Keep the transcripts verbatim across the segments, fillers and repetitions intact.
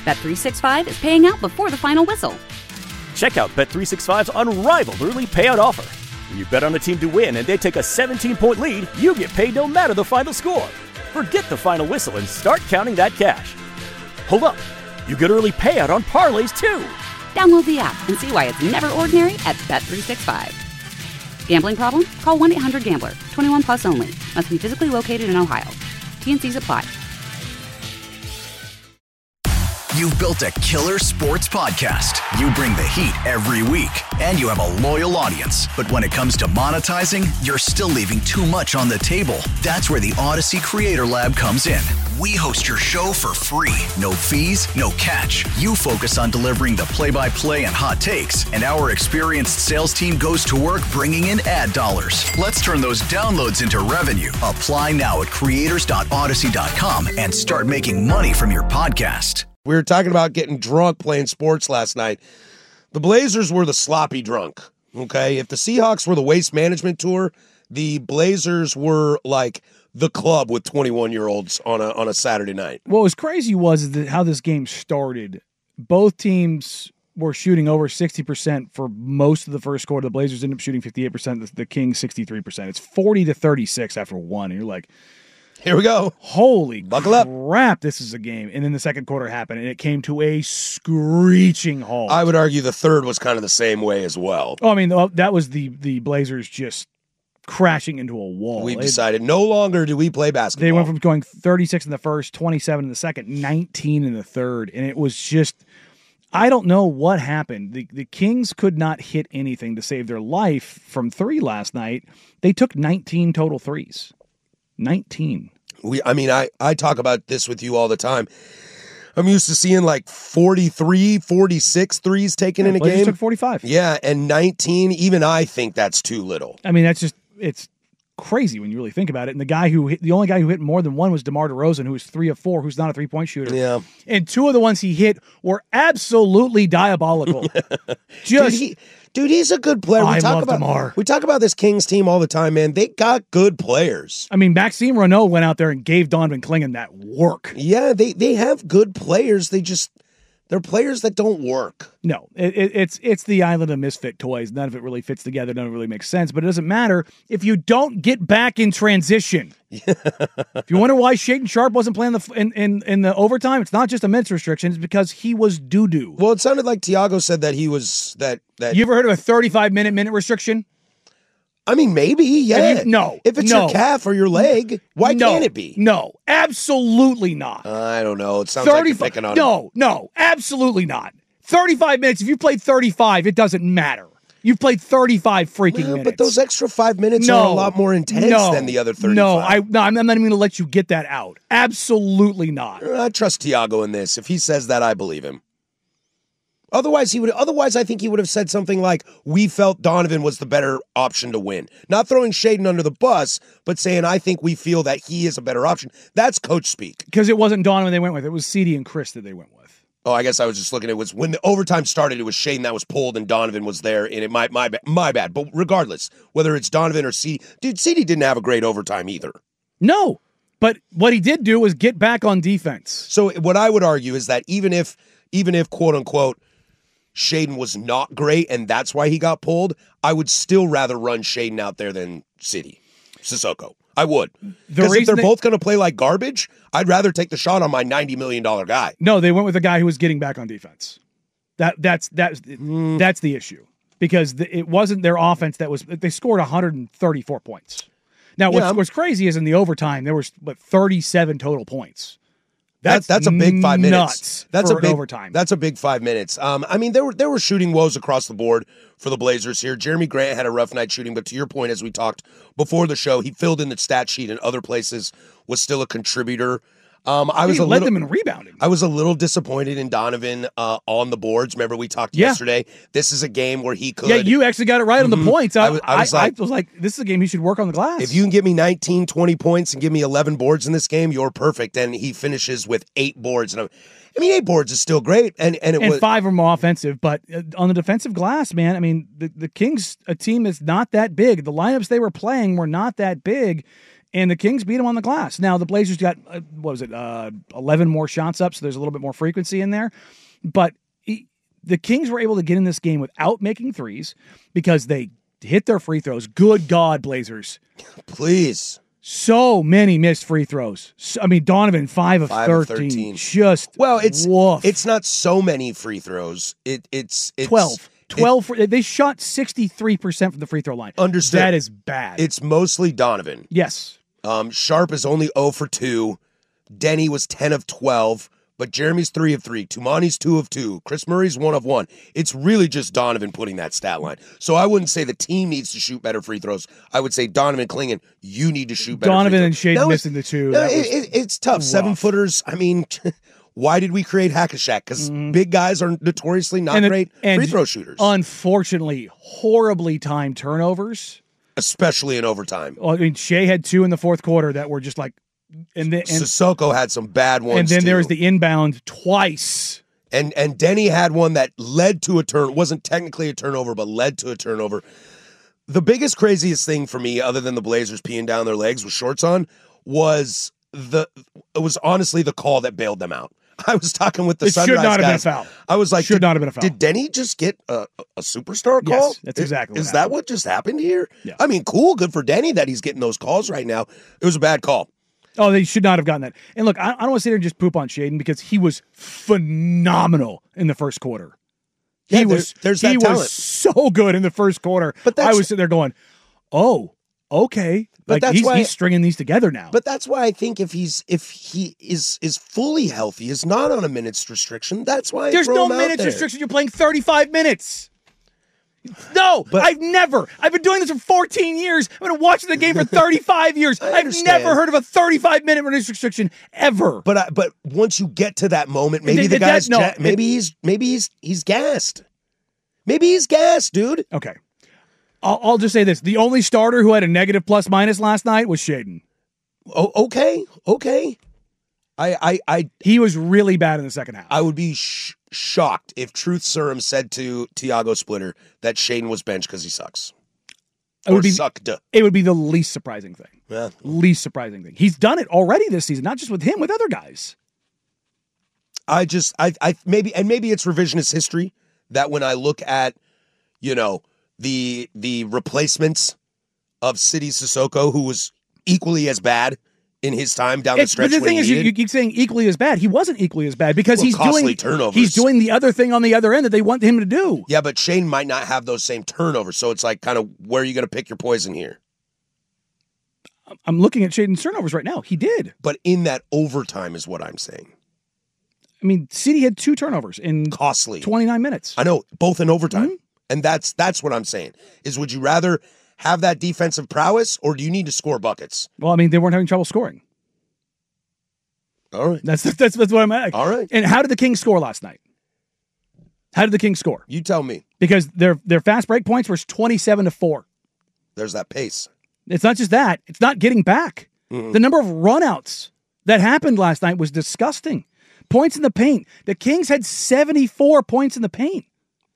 Bet three sixty-five is paying out before the final whistle. Check out Bet three sixty-five's unrivaled early payout offer. When you bet on a team to win and they take a seventeen-point lead, you get paid no matter the final score. Forget the final whistle and start counting that cash. Hold up. You get early payout on parlays, too. Download the app and see why it's never ordinary at Bet three sixty-five. Gambling problem? Call one eight hundred gambler. twenty-one plus only. Must be physically located in Ohio. T N Cs apply. You've built a killer sports podcast. You bring the heat every week, and you have a loyal audience. But when it comes to monetizing, you're still leaving too much on the table. That's where the Odyssey Creator Lab comes in. We host your show for free. No fees, no catch. You focus on delivering the play-by-play and hot takes, and our experienced sales team goes to work bringing in ad dollars. Let's turn those downloads into revenue. Apply now at creators dot odyssey dot com and start making money from your podcast. We were talking about getting drunk playing sports last night. The Blazers were the sloppy drunk, okay? If the Seahawks were the Waste Management Tour, the Blazers were like the club with twenty-one-year-olds on a on a Saturday night. What was crazy was that how this game started. Both teams were shooting over sixty percent for most of the first quarter. The Blazers ended up shooting fifty-eight percent, the, the Kings sixty-three percent. It's forty to thirty-six after one, and you're like, here we go. Holy Buckle up. crap, this is a game. And then the second quarter happened, and it came to a screeching halt. I would argue the third was kind of the same way as well. Oh, I mean, that was the the Blazers just crashing into a wall. We It- decided no longer do we play basketball. They went from going thirty-six in the first, twenty-seven in the second, nineteen in the third, and it was just, I don't know what happened. The the Kings could not hit anything to save their life from three last night. They took nineteen total threes. nineteen. We, I mean, I, I talk about this with you all the time. I'm used to seeing like forty-three, forty-six threes taken Yeah, in a Blazers game. took forty-five. Yeah, and nineteen, even I think that's too little. I mean, that's just, it's crazy when you really think about it. And the guy who hit, the only guy who hit more than one was DeMar DeRozan, who was three of four, who's not a three-point shooter. Yeah. And two of the ones he hit were absolutely diabolical. Just, Dude, he, dude, he's a good player. We I talk love about DeMar. We talk about this Kings team all the time, man. They got good players. I mean, Maxime Renault went out there and gave Donovan Clingan that work. Yeah, they they have good players. They just they're players that don't work. No, it, it, it's it's the island of misfit toys. None of it really fits together. None of it really makes sense. But it doesn't matter if you don't get back in transition. If you wonder why Shaedon Sharpe wasn't playing the in, in, in the overtime, it's not just a minutes restriction. It's because he was doo-doo. Well, it sounded like Tiago said that he was that that. You ever heard of a thirty-five minute minute restriction? I mean, maybe, yeah. Have you- no, If it's no. your calf or your leg, why no, can't it be? No, absolutely not. I don't know. It sounds like you're picking on him. No, no, absolutely not. thirty-five minutes. If you played thirty-five, it doesn't matter. You've played thirty-five freaking Well, minutes. but those extra five minutes no, are a lot more intense no, than the other thirty-five. No, I, no, I'm I'm not even going to let you get that out. Absolutely not. I trust Tiago in this. If he says that, I believe him. Otherwise, he would. Otherwise, I think he would have said something like, "We felt Donovan was the better option to win." Not throwing Shaedon under the bus, but saying, "I think we feel that he is a better option." That's coach speak. Because it wasn't Donovan they went with. It was C D and Chris that they went with. Oh, I guess I was just looking at it was when the overtime started. It was Shaedon that was pulled, and Donovan was there. And it my my ba- my bad. But regardless, whether it's Donovan or C D, dude, C D didn't have a great overtime either. No, but what he did do was get back on defense. So what I would argue is that even if even if quote unquote Shaedon was not great and that's why he got pulled, I would still rather run Shaedon out there than City Sissoko. I would. Because if they're they- both going to play like garbage, I'd rather take the shot on my ninety million dollars guy. No, they went with a guy who was getting back on defense. That that's that's Mm. that's the issue because the, it wasn't their offense that was. They scored one hundred thirty-four points. Now, what's, Yeah. what's crazy is in the overtime there was what thirty-seven total points. That's that's a big five minutes. Nuts That's for a big an overtime. That's a big five minutes. Um, I mean, there were there were shooting woes across the board for the Blazers here. Jeremy Grant had a rough night shooting, but to your point, as we talked before the show, he filled in the stat sheet in other places, was still a contributor. Um, I was he a led little, them in rebounding. I was a little disappointed in Donovan uh, on the boards. Remember we talked Yeah. yesterday. This is a game where he could. Yeah, you actually got it right on the Mhm. points. I, I was- I was I- like- I was like, this is a game he should work on the glass. If you can give me nineteen, twenty points and give me eleven boards in this game, you're perfect. And he finishes with eight boards. And I'm, I mean, eight boards is still great. And and it and was five are more offensive, but uh, on the defensive glass, man, I mean, the, the Kings, a team that's not that big. The lineups they were playing were not that big, And the Kings beat them on the glass. Now, the Blazers got, uh, what was it, uh, eleven more shots up, so there's a little bit more frequency in there. But he, the Kings were able to get in this game without making threes because they hit their free throws. Good God, Blazers. Please. So many missed free throws. So, I mean, Donovan, five of five thirteen. Of thirteen. Just Well, it's woof. it's not so many free throws. It It's, it's twelve. twelve. It, Free, they shot sixty-three percent from the free throw line. Understood. That is bad. It's mostly Donovan. Yes. Um, Sharp is only zero for two. Denny was ten of twelve. But Jeremy's three of three. Tumani's two of two. Chris Murray's one of one. It's really just Donovan putting that stat line. So I wouldn't say the team needs to shoot better free throws. I would say Donovan Clingan, you need to shoot better Donovan free and throws. Shade Now, missing the two. No, That it, was it, it's tough. rough. Seven footers. I mean, why did we create Hack-a-Shack? Because mm-hmm. big guys are notoriously not and great and free throw shooters. Unfortunately, horribly timed turnovers. Especially in overtime. Well, I mean, Shea had two in the fourth quarter that were just like, and then and, Sissoko had some bad ones. and then too. there was the inbound twice. And and Denny had one that led to a turn. Wasn't technically a turnover, but led to a turnover. The biggest, craziest thing for me, other than the Blazers peeing down their legs with shorts on, was the it was honestly the call that bailed them out. I was talking with the It should Sunrise not have guys. been a foul. I was like, Should did, not have been a foul. Did Denny just get a, a superstar call? Yes, that's exactly what Is happened. that what just happened here? Yeah. I mean, cool, good for Denny that he's getting those calls right now. It was a bad call. Oh, they should not have gotten that. And look, I, I don't want to sit here and just poop on Shaden because he was phenomenal in the first quarter. He Yeah, there- was there's he that was talent. so good in the first quarter. But that's- I was sitting there going, "Oh, okay." But like that's he's, why- he's stringing these together now. But that's why I think if he's if he is is fully healthy, is not on a minutes restriction. That's why I there's throw no him out minutes there. restriction. You're playing thirty-five minutes. No, But- I've never. I've been doing this for fourteen years. I've been watching the game for thirty-five years. I I've understand. never heard of a thirty-five minute minutes restriction ever. But I, but once you get to that moment, maybe It- the it- that- guy's no, ja- it- maybe he's maybe he's he's gassed. Maybe he's gassed, dude. Okay. I'll, I'll just say this. The only starter who had a negative plus minus last night was Shaden. Oh, okay, okay. I I I He was really bad in the second half. I would be sh- shocked if Truth Serum said to Tiago Splitter that Shaden was benched because he sucks. It Or would be sucked. it would be the least surprising thing. Yeah. Least surprising thing. He's done it already this season, not just with him, with other guys. I just I I maybe and maybe it's revisionist history that when I look at, you know, the the replacements of City Sissoko, who was equally as bad in his time down the It's, stretch. but the when thing he is, you, needed. you keep saying equally as bad. He wasn't equally as bad because Well, he's costly doing turnovers. He's doing the other thing on the other end that they want him to do. Yeah, but Shane might not have those same turnovers, so it's like kind of where are you going to pick your poison here? I'm looking at Shaden's turnovers right now. He did. But in that overtime is what I'm saying. I mean, City had two turnovers in Costly. twenty-nine minutes. I know, both in overtime. Mm-hmm. And that's that's what I'm saying. Is would you rather have that defensive prowess or do you need to score buckets? Well, I mean, they weren't having trouble scoring. All right. That's that's, that's what I'm at. All right. And how did the Kings score last night? How did the Kings score? You tell me. Because their their fast break points were twenty-seven to four. There's that pace. It's not just that. It's not getting back. Mm-hmm. The number of runouts that happened last night was disgusting. Points in the paint. The Kings had seventy-four points in the paint.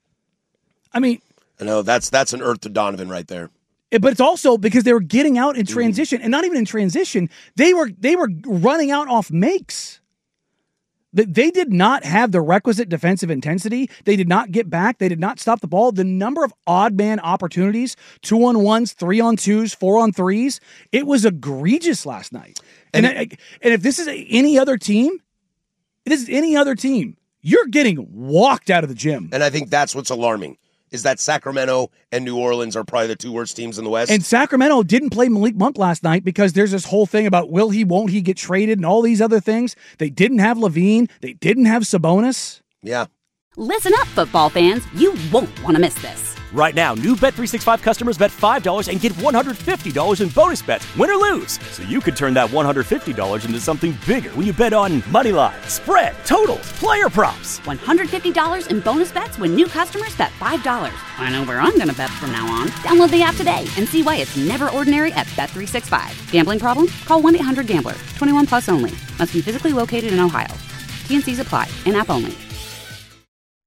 I mean, I know that's that's an Earth to Donovan right there. it- but it's also because they were getting out in transition, and not even in transition. They were they were running out off makes. They, they did not have the requisite defensive intensity. They did not get back. They did not stop the ball. The number of odd man opportunities, two on ones, three on twos, four on threes, it was egregious last night. And And and, and if this is any other team, this is any other team, you're getting walked out of the gym. And I think that's what's alarming. Is that Sacramento and New Orleans are probably the two worst teams in the West. And Sacramento didn't play Malik Monk last night because there's this whole thing about will he, won't he get traded and all these other things. They didn't have Levine. They didn't have Sabonis. yeah. Listen up, football fans. You won't want to miss this. Right now, new Bet three sixty-five customers bet five dollars and get one hundred fifty dollars in bonus bets, win or lose. So you could turn that one hundred fifty dollars into something bigger when you bet on money line, spread, totals, player props. one hundred fifty dollars in bonus bets when new customers bet five dollars. I know where I'm going to bet from now on. Download the app today and see why it's never ordinary at Bet three sixty-five. Gambling problem? Call one eight hundred gambler. twenty-one plus only. Must be physically located in Ohio. T and C's apply. In-app only.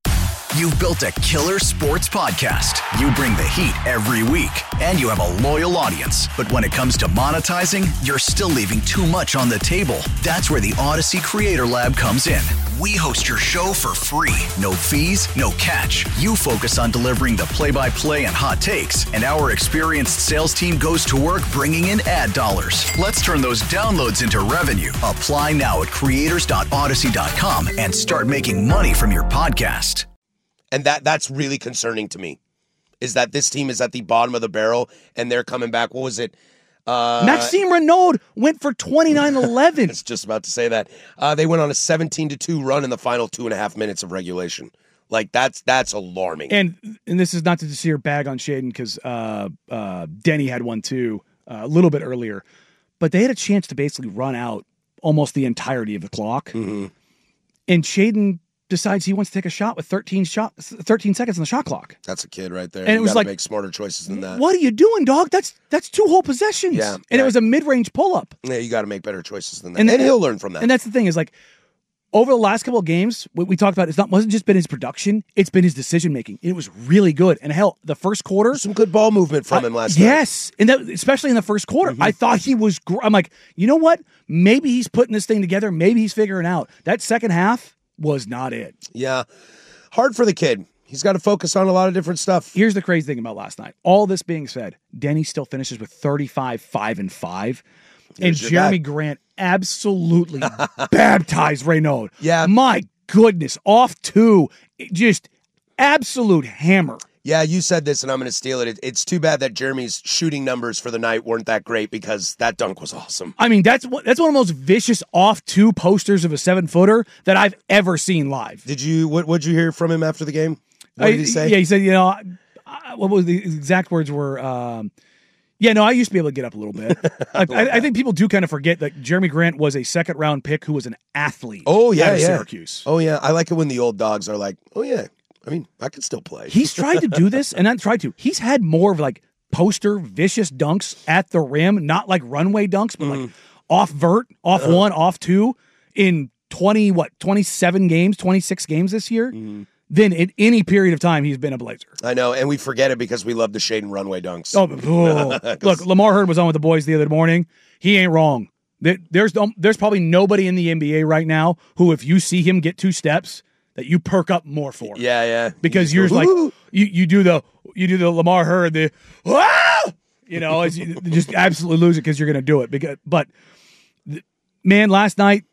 You've built a killer sports podcast. You bring the heat every week, and you have a loyal audience. But when it comes to monetizing, you're still leaving too much on the table. That's where the Odyssey Creator Lab comes in. We host your show for free. No fees, no catch. You focus on delivering the play-by-play and hot takes, and our experienced sales team goes to work bringing in ad dollars. Let's turn those downloads into revenue. Apply now at creators dot odyssey dot com and start making money from your podcast. And that that's really concerning to me, is that this team is at the bottom of the barrel, and they're coming back. What was it? Uh, Maxime Renaud went for twenty-nine eleven. I was just about to say that. Uh, they went on a seventeen to two run in the final two and a half minutes of regulation. Like, that's that's alarming. And and this is not to just your bag on Shaden, because uh, uh, Denny had one too uh, a little bit earlier. But they had a chance to basically run out almost the entirety of the clock. Mm-hmm. And Shaden decides he wants to take a shot with thirteen shot, thirteen seconds on the shot clock. That's a kid right there. And you it was gotta like, make smarter choices than that. What are you doing, dog? That's that's two whole possessions. Yeah, and yeah. it was a mid-range pull-up. Yeah, you got to make better choices than that. And And, the- he'll learn from that. And that's the thing, is like, over the last couple of games, what we talked about, it's not wasn't just been his production, it's been his decision-making. It was really good. And hell, the first quarter... Some good ball movement from I- him last night. Yes, and that, especially in the first quarter. Mm-hmm. I thought he was gr- I'm like, you know what? Maybe he's putting this thing together. Maybe he's figuring out. That second half was not it. Yeah. Hard for the kid. He's got to focus on a lot of different stuff. Here's the crazy thing about last night. All this being said, Denny still finishes with thirty-five, five, and five. And Here's your Jeremy guy. Grant absolutely baptized Renaud. Yeah. My goodness. Off two. It just absolute hammer. Yeah, you said this, and I'm going to steal it. it. It's too bad that Jeremy's shooting numbers for the night weren't that great, because that dunk was awesome. I mean, that's what that's one of the most vicious off two posters of a seven footer that I've ever seen live. Did you? What What'd you hear from him after the game? What did he say? Yeah, he said, you know, I, I- what was the exact words were? Um, yeah, no, I used to be able to get up a little bit. I, I, I think people do kind of forget that Jeremy Grant was a second round pick who was an athlete. Oh yeah, out of yeah. Syracuse. Oh yeah, I like it when the old dogs are like, oh yeah. I mean, I could still play. He's tried to do this, and not tried to. He's had more of like poster vicious dunks at the rim, not like runway dunks, but like off vert, off Uh-huh. one, off two in twenty what twenty seven games, twenty six games this year. Then in any period of time, he's been a Blazer. I know, and we forget it because we love the Shaden runway dunks. Oh, but- oh. Look, Lamar Hurd was on with the boys the other morning. He ain't wrong. There- There's um, there's probably nobody in the N B A right now who, if you see him get two steps, that you perk up more for. Yeah, yeah. Because You you're just like go, "Woo!" you you do the you do the Lamar Hurd the ah! you know as you just absolutely lose it because you're going to do it. Because but th- man, last night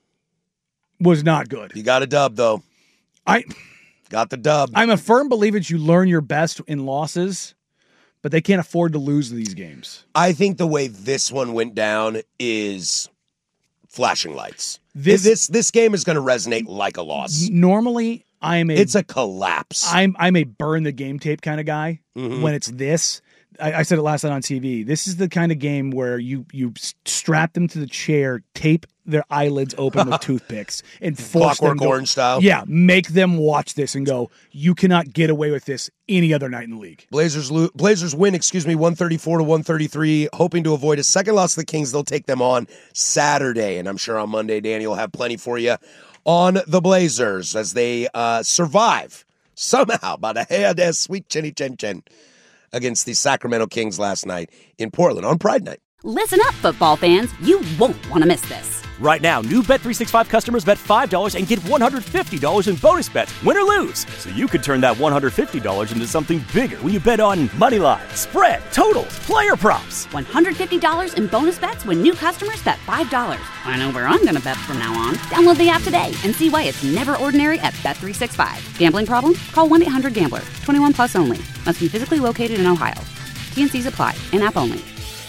was not good. You got a dub though. I Got the dub. I'm a firm believer that you learn your best in losses, but they can't afford to lose these games. I think the way this one went down is flashing lights. This- This this game is going to resonate like a loss. Normally, I'm a It's a collapse. I'm I'm a burn the game tape kind of guy. Mhm. When it's this, I, I said it last night on T V. This is the kind of game where you you s- strap them to the chair, tape their eyelids open with toothpicks, and force Clockwork them to, Orange style. Yeah, make them watch this and go, you cannot get away with this any other night in the league. Blazers lo- Blazers win, excuse me, one thirty-four to one thirty-three, hoping to avoid a second loss to the Kings. They'll take them on Saturday, and I'm sure on Monday, Danny will have plenty for you on the Blazers as they uh, survive somehow by the hair of their sweet chinny chin chin against the Sacramento Kings last night in Portland on Pride Night. Listen up, football fans. You won't want to miss this. Right now, new Bet three sixty-five customers bet five dollars and get one hundred fifty dollars in bonus bets, win or lose. So you could turn that one hundred fifty dollars into something bigger when you bet on money line, spread, totals, player props. one hundred fifty dollars in bonus bets when new customers bet five dollars. I know where I'm going to bet from now on. Download the app today and see why it's never ordinary at Bet three sixty-five. Gambling problem? Call one eight hundred gambler. twenty-one plus only. Must be physically located in Ohio. T N Cs apply. In-app only.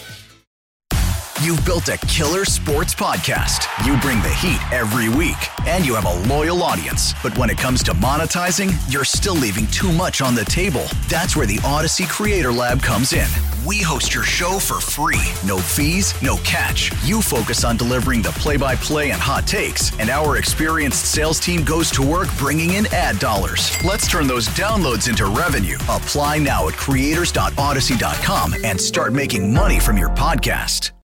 You've built a killer sports podcast. You bring the heat every week, and you have a loyal audience. But when it comes to monetizing, you're still leaving too much on the table. That's where the Odyssey Creator Lab comes in. We host your show for free. No fees, no catch. You focus on delivering the play-by-play and hot takes, and our experienced sales team goes to work bringing in ad dollars. Let's turn those downloads into revenue. Apply now at creators dot odyssey dot com and start making money from your podcast.